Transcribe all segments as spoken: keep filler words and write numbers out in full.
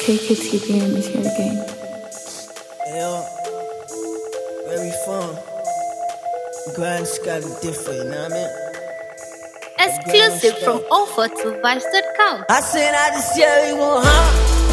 K K T B M is here again. Hey, yo, where we from? Grind's got it different, you know what I mean? Exclusive from offer to vibes dot com. I said I just year we gon' hump,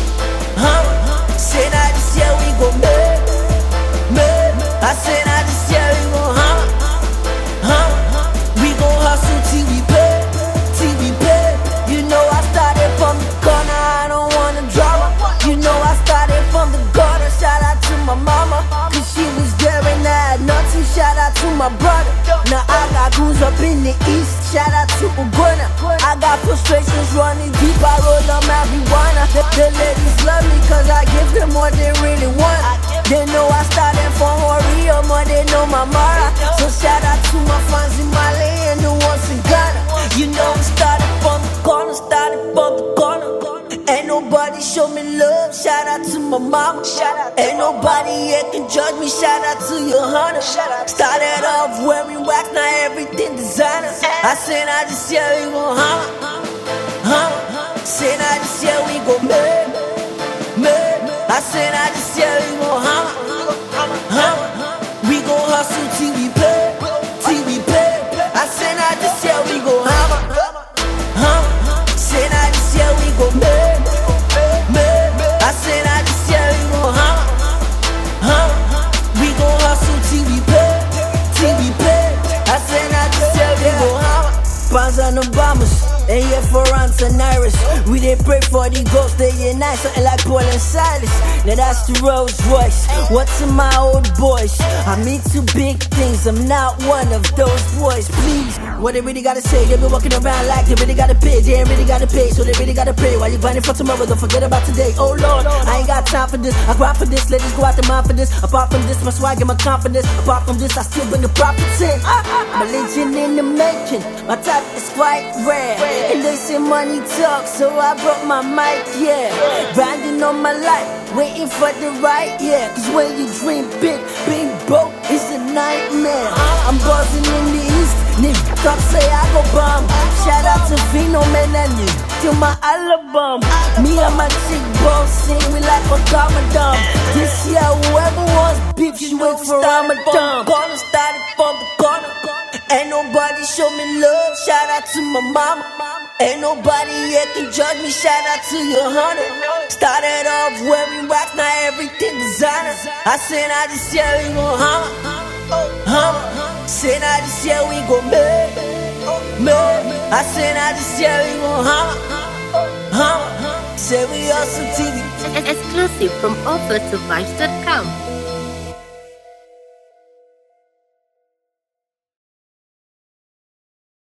hump. Said I just year we gon' make, make. I said I just year we gon' hump, hump. We gon' hustle till we pay, till we pay. You know I started from the corner, I don't wanna drama. You know I started from the gutter. Shout out to my mama, cause she was there and I had nothing. Shout out to my brother. Now I got goons up in the east. Shout out to Uganda. I got frustrations running deep. I roll up marijuana. The, the ladies love me cause I give them what they really want. They know I started from Warrior, more they know my Mara. So shout out to my fans in Mali and the ones in Ghana. You know we started from the corner, started from the corner. Ain't nobody show me love. Shout out to my mama. Ain't nobody here can judge me. Shout out to your hunter. Started off wearing wax, now everything designer. I said I just yeah we gon' hump, hump. Said I just yeah we gon' make, make. I said I just yeah we gon' hump, hump. We gon' hustle till we pay, till we pay. I said I just yeah we gon' hump, hump. Said I just yeah we gon' make, make. I said I just yeah we gon' hump, hump. We gon' hustle till we pay, till we pay. I said I just yeah we gon' hump. Pans and Obamas, and yeah for Rance and Iris. We they pray for the ghosts, they unite something like Paul and Silas. Now that's the Rolls Royce. What's in my old boys? I'm into big things, I'm not one of those boys. Please, what they really gotta say? They be walking around like they really gotta pay. They ain't really gotta pay, so they really gotta pray. While you grinding for tomorrow, don't forget about today. Oh Lord, I ain't got time for this. I grind for this, ladies go out the mind for this. Apart from this, my swag and my confidence. Apart from this, I still bring the profits in. My legend in the making, my type is quite rare. And they say money talk, so I brought my mic, yeah. Grinding on my life, waiting for the right, yeah. Cause when you dream big, being broke is a nightmare. I'm buzzing in the east, nigga talk say I go bomb. Shout out to Vino Menani, to my album. Me and my chick boss sing, we like a Ramadan. This year whoever wants beef, you wait for Ramadan. Corner started from the corner. Ain't nobody show me love. Shout out to my mama. Ain't nobody here can judge me. Shout out to your hunter. Started off wearing wax, now everything designer. I said I just yeah we gon' hump, hump. Said I just yeah we gon' make, make. I said I just yeah we gon' hump, hump. Said we also T V. Exclusive from offer to vibes dot com.